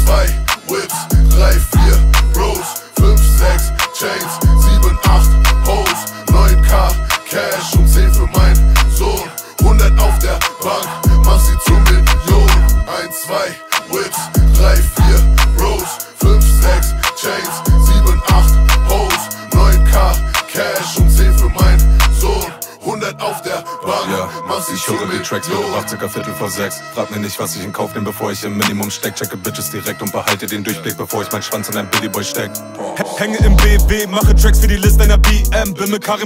2 Whips, 3, 4 Bros, 5, 6 Chains, 7, 8 Hoes, 9K Cash und 10 für mein Sohn. 100 auf der Bank, mach sie zur Million. 1, 2 Whips, 3, 4 Bros, 5, 6 Chains, 7, 8 Hoes, 9K Cash und 10 für mein Sohn. 100 auf der Bank, ja, mach sie ich höre die Tracks mitgebracht, circa 5:45. Frag mir nicht, was ich in Kauf nehm, bevor ich im Minimum steck. Checke Bitches direkt und behalte den Durchblick, bevor ich meinen Schwanz in ein Billy Boy steck. Hänge im BW, mache Tracks für die List einer BM. Bin mit Karim